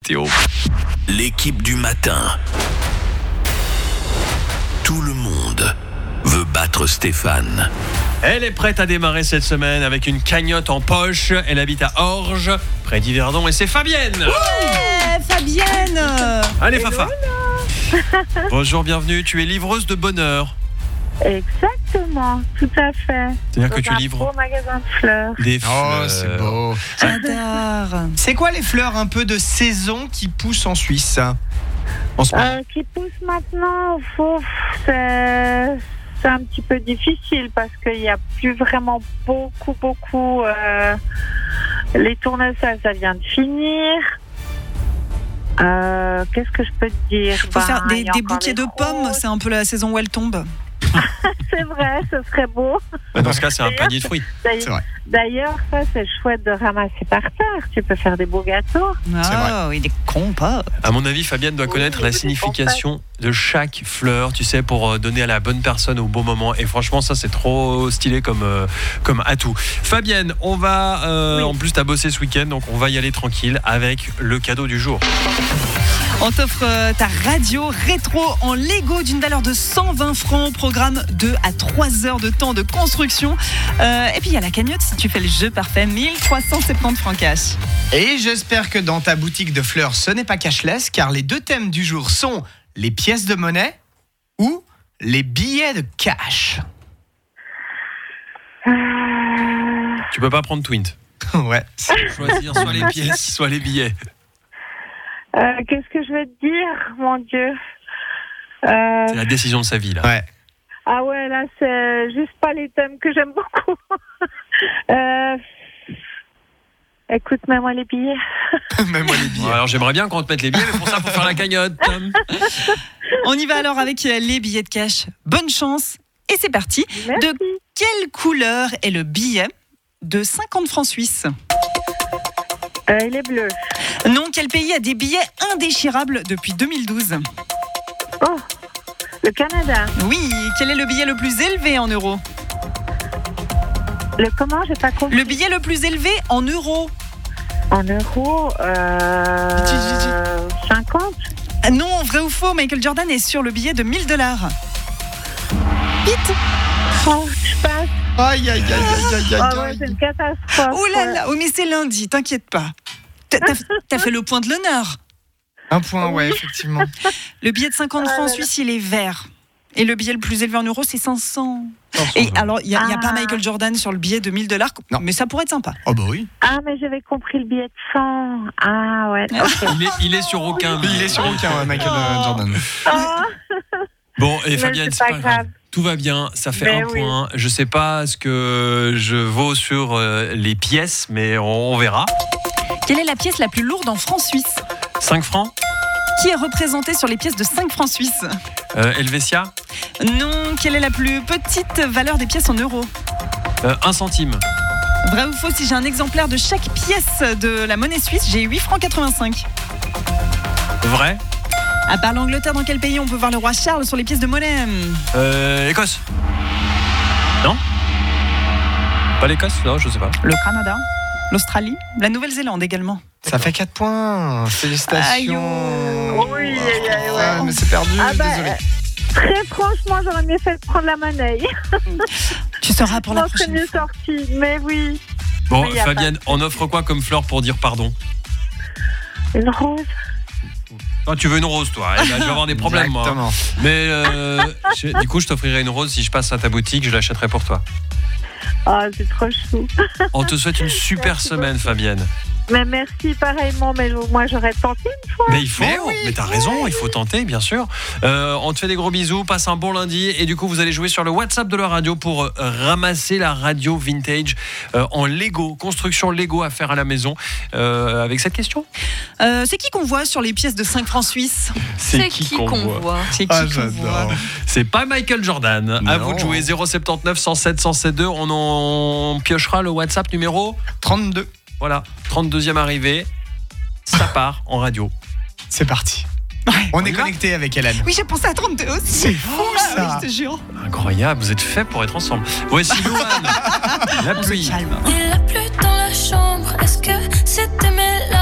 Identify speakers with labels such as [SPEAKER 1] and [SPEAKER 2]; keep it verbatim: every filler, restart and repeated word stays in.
[SPEAKER 1] météo.
[SPEAKER 2] L'équipe du matin. Tout le monde veut battre Stéphane.
[SPEAKER 1] Elle est prête à démarrer cette semaine avec une cagnotte en poche. Elle habite à Orge, près d'Yverdon, et c'est Fabienne.
[SPEAKER 3] Ouais, Fabienne.
[SPEAKER 1] Allez, Fafa. Bonjour, bienvenue. Tu es livreuse de bonheur.
[SPEAKER 4] Exactement, tout à fait.
[SPEAKER 1] C'est-à-dire que
[SPEAKER 4] Dans
[SPEAKER 1] tu
[SPEAKER 4] un
[SPEAKER 1] livres
[SPEAKER 4] beau magasin de fleurs.
[SPEAKER 1] des fleurs.
[SPEAKER 5] Oh, c'est beau.
[SPEAKER 3] J'adore.
[SPEAKER 5] C'est quoi les fleurs un peu de saison qui poussent en Suisse en ce moment?
[SPEAKER 4] Euh, qui pousse maintenant, faut- c'est, c'est un petit peu difficile parce qu'il n'y a plus vraiment beaucoup, beaucoup. euh, les tournesols, ça vient de finir. Euh, qu'est-ce que je peux te dire?
[SPEAKER 3] Faut
[SPEAKER 4] Ben,
[SPEAKER 3] faire des,
[SPEAKER 4] il y a
[SPEAKER 3] des
[SPEAKER 4] encore
[SPEAKER 3] bouquets
[SPEAKER 4] les
[SPEAKER 3] de pommes,
[SPEAKER 4] roses.
[SPEAKER 3] c'est un peu la saison où elles tombent.
[SPEAKER 4] C'est vrai, ce serait beau.
[SPEAKER 1] Bah, dans ce cas, c'est un panier de fruits.
[SPEAKER 4] D'ailleurs,
[SPEAKER 5] C'est vrai.
[SPEAKER 4] d'ailleurs, ça, c'est chouette de ramasser par terre. Tu peux faire des beaux gâteaux.
[SPEAKER 3] Ah oui, des compotes.
[SPEAKER 1] À mon avis, Fabienne doit
[SPEAKER 4] Oui,
[SPEAKER 1] connaître
[SPEAKER 4] oui,
[SPEAKER 1] la
[SPEAKER 4] oui,
[SPEAKER 1] signification de chaque fleur, tu sais, pour euh, donner à la bonne personne au bon moment. Et franchement, ça, c'est trop stylé comme, euh, comme atout. Fabienne, on va, euh,
[SPEAKER 4] Oui.
[SPEAKER 1] en plus, t'as bossé ce week-end, donc on va y aller tranquille avec le cadeau du jour.
[SPEAKER 3] On t'offre euh, ta radio rétro en Lego d'une valeur de cent vingt francs au programme deux à trois heures de temps de construction. Euh, et puis il y a la cagnotte si tu fais le jeu parfait, mille trois cent soixante-dix francs cash.
[SPEAKER 5] Et j'espère que dans ta boutique de fleurs, ce n'est pas cashless, car les deux thèmes du jour sont les pièces de monnaie ou les billets de cash.
[SPEAKER 4] Euh,
[SPEAKER 1] Tu peux pas prendre Twint.
[SPEAKER 5] Ouais.
[SPEAKER 1] Choisir soit les pièces, soit les billets.
[SPEAKER 4] euh, qu'est-ce que je vais te dire, mon Dieu? Euh,
[SPEAKER 1] C'est la décision de sa vie, là.
[SPEAKER 5] Ouais.
[SPEAKER 4] ah ouais, là, c'est juste pas les thèmes que j'aime beaucoup. euh, écoute, mets-moi les billets.
[SPEAKER 5] Même moi les
[SPEAKER 1] Bon,
[SPEAKER 5] billets.
[SPEAKER 1] alors, j'aimerais bien qu'on te mette les billets, mais pour ça, faut faire la cagnotte.
[SPEAKER 3] On y va alors avec euh, les billets de cash. Bonne chance et c'est parti.
[SPEAKER 4] Merci.
[SPEAKER 3] De quelle couleur est le billet de cinquante francs suisses?
[SPEAKER 4] Euh, il est bleu.
[SPEAKER 3] Non, quel pays a des billets indéchirables depuis deux mille douze?
[SPEAKER 4] Oh, le Canada.
[SPEAKER 3] Oui, quel est le billet le plus élevé en euros?
[SPEAKER 4] Le comment? J'ai pas compris.
[SPEAKER 3] Le billet le plus élevé en euros?
[SPEAKER 4] En euros, euh, cinquante.
[SPEAKER 3] Ah non, vrai ou faux, Michael Jordan est sur le billet de mille dollars. Vite!
[SPEAKER 4] Oh, je passe.
[SPEAKER 5] Aïe, aïe, aïe, aïe, aïe,
[SPEAKER 4] Ah
[SPEAKER 5] aïe,
[SPEAKER 4] ouais,
[SPEAKER 5] aïe.
[SPEAKER 4] c'est une catastrophe.
[SPEAKER 3] Oh là là, oh mais c'est lundi, t'inquiète pas. T'as, t'as- t'as fait le point de l'honneur.
[SPEAKER 5] Un point, ouais, effectivement.
[SPEAKER 3] Le billet de cinquante
[SPEAKER 4] Ah
[SPEAKER 3] francs
[SPEAKER 4] là là.
[SPEAKER 3] suisses, il est vert. Et le billet le plus élevé en euros, c'est cinq cents. Et alors, il n'y a, il y a
[SPEAKER 4] Ah.
[SPEAKER 3] pas Michael Jordan sur le billet de mille dollars,
[SPEAKER 5] Non.
[SPEAKER 3] mais ça pourrait être sympa.
[SPEAKER 5] Oh bah oui.
[SPEAKER 4] Ah, mais j'avais compris le billet de cent. Ah ouais, ok.
[SPEAKER 1] Il est, il est sur aucun billet.
[SPEAKER 5] Il est sur aucun, ouais, Michael euh, Jordan.
[SPEAKER 4] Ah,
[SPEAKER 1] Bon, et
[SPEAKER 4] mais
[SPEAKER 1] Fabienne,
[SPEAKER 4] c'est pas grave.
[SPEAKER 1] Tout va bien, ça fait
[SPEAKER 4] Ben
[SPEAKER 1] un
[SPEAKER 4] oui.
[SPEAKER 1] point. Je sais pas ce que je vaux sur euh, les pièces, mais on, on verra.
[SPEAKER 3] Quelle est la pièce la plus lourde en francs suisses?
[SPEAKER 1] cinq francs
[SPEAKER 3] Qui est représentée sur les pièces de cinq francs suisses?
[SPEAKER 1] euh, Helvetia
[SPEAKER 3] Non, quelle est la plus petite valeur des pièces en euros?
[SPEAKER 1] euh, un centime.
[SPEAKER 3] Vrai ou faux, si j'ai un exemplaire de chaque pièce de la monnaie suisse, j'ai huit francs quatre-vingt-cinq.
[SPEAKER 1] Vrai
[SPEAKER 3] À part l'Angleterre, dans quel pays on peut voir le roi Charles sur les pièces de monnaie?
[SPEAKER 1] euh, Écosse Non Pas l'Écosse? Non, je sais pas.
[SPEAKER 3] Le Canada, l'Australie, la Nouvelle-Zélande également.
[SPEAKER 5] Ça fait quatre points. Félicitations.
[SPEAKER 3] Aïe, oh.
[SPEAKER 4] Oui, aïe, aïe, ouais.
[SPEAKER 5] Ah, mais c'est perdu,
[SPEAKER 4] Ah bah,
[SPEAKER 5] désolé.
[SPEAKER 4] euh, très franchement, j'aurais mieux fait de prendre la monnaie.
[SPEAKER 3] Tu sauras pour la
[SPEAKER 4] Non, c'est
[SPEAKER 3] prochaine
[SPEAKER 4] mieux
[SPEAKER 3] fois.
[SPEAKER 4] sorti. Mais oui,
[SPEAKER 1] Bon,
[SPEAKER 4] Mais y a
[SPEAKER 1] Fabienne,
[SPEAKER 4] pas
[SPEAKER 1] on offre quoi comme fleur pour dire pardon?
[SPEAKER 4] une rose.
[SPEAKER 1] Ah, tu veux une rose, toi? Eh ben, je vais avoir des problèmes, moi.
[SPEAKER 5] Exactement.
[SPEAKER 1] Mais euh, je- du coup, je t'offrirai une rose si je passe à ta boutique, je l'achèterai pour toi.
[SPEAKER 4] Ah, c'est trop chou.
[SPEAKER 1] On te souhaite une super
[SPEAKER 4] Merci
[SPEAKER 1] semaine, Fabienne.
[SPEAKER 4] Mais merci pareillement, mais moi j'aurais tenté une fois.
[SPEAKER 1] Mais il faut,
[SPEAKER 5] Mais
[SPEAKER 1] mais,
[SPEAKER 5] oui,
[SPEAKER 1] t'as raison, il faut tenter, bien sûr. Euh, on te fait des gros bisous, passe un bon lundi. Et du coup, vous allez jouer sur le WhatsApp de la radio pour euh, ramasser la radio vintage euh, en Lego, construction Lego à faire à la maison. Euh, avec cette question,
[SPEAKER 3] Euh, c'est qui qu'on voit sur les pièces de cinq francs suisses?
[SPEAKER 1] c'est qui qu'on voit?
[SPEAKER 3] C'est qui
[SPEAKER 5] Ah,
[SPEAKER 3] qu'on
[SPEAKER 5] j'adore.
[SPEAKER 3] voit?
[SPEAKER 1] C'est pas Michael Jordan. À
[SPEAKER 5] Non.
[SPEAKER 1] vous de jouer. Zéro sept neuf, cent sept, cent sept deux. On en piochera le WhatsApp numéro.
[SPEAKER 5] trente-deux.
[SPEAKER 1] Voilà, trente-deuxième arrivée. Ça part en radio.
[SPEAKER 5] C'est parti.
[SPEAKER 3] Ouais.
[SPEAKER 5] On
[SPEAKER 1] On
[SPEAKER 5] est
[SPEAKER 1] y va
[SPEAKER 5] connecté avec Hélène.
[SPEAKER 3] Oui, j'ai pensé à trente-deux aussi.
[SPEAKER 5] C'est fou,
[SPEAKER 3] Ah
[SPEAKER 5] ça.
[SPEAKER 3] oui, je te jure.
[SPEAKER 1] Incroyable, vous êtes faits pour être ensemble. Voici Louane. La
[SPEAKER 3] On se
[SPEAKER 1] pluie.
[SPEAKER 3] calme.
[SPEAKER 6] Il a plu dans la chambre, est-ce que c'était mes larmes?